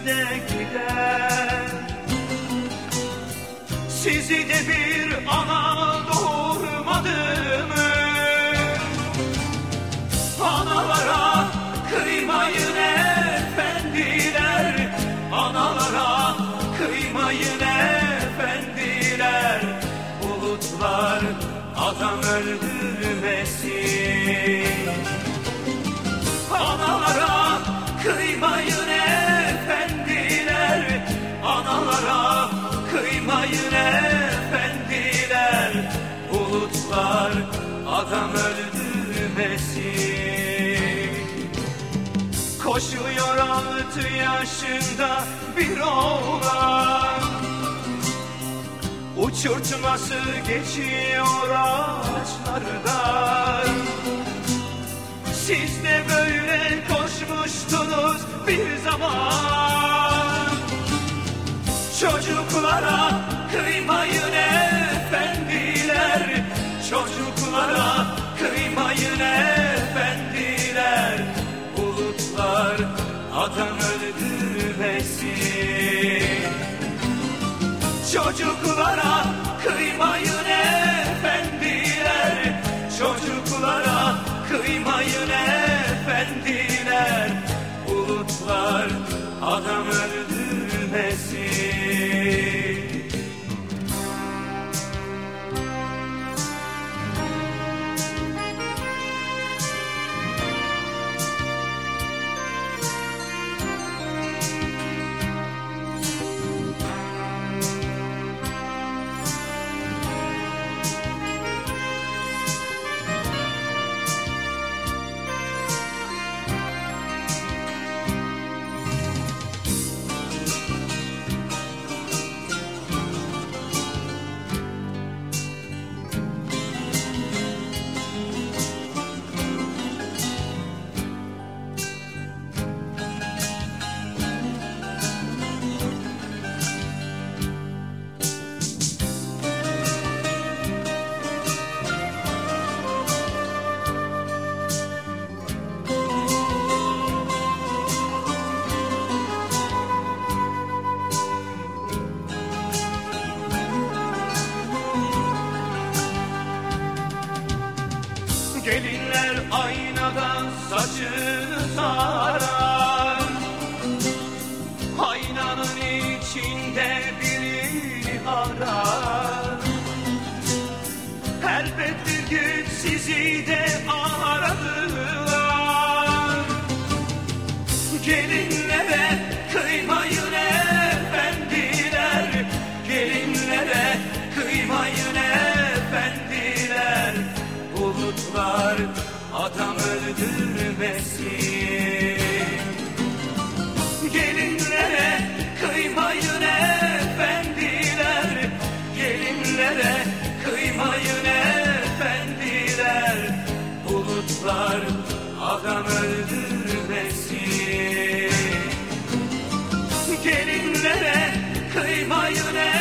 de gider. Sizi de bir ana doğurmadı mı? Analara kıymayın efendiler, analara kıymayın efendiler. Bulutlar adam öldürmesin. Analara kıymayın efendiler, analara kıymayın efendiler. Bulutlar adam öldürmesin. Koşuyor 6 yaşında bir oğlan, uçurtması geçiyor ağaçlardan. Siz de böyle koşmuştunuz bir zaman. Çocuklara kıymayın efendiler, çocuklara kıymayın efendiler. Bulutlar adam öldürmesin. Çocuklara kıymayın efendiler, çocuklara kıymayın efendiler. Bulutlar adam öldürmesin. Gelinler aynadan saçını tarar, aynanın içinde birini arar. Elbet bir gün sizi de aradılar. Gelinlere kıymayın efendiler, gelinlere kıymayın efendiler. Bulutlar adam öldürmesin. Gelinlere kıymayın efendiler, gelinlere kıymayın efendiler. Bulutlar adam öldürmesin. Gelinlere kıymayın efendiler,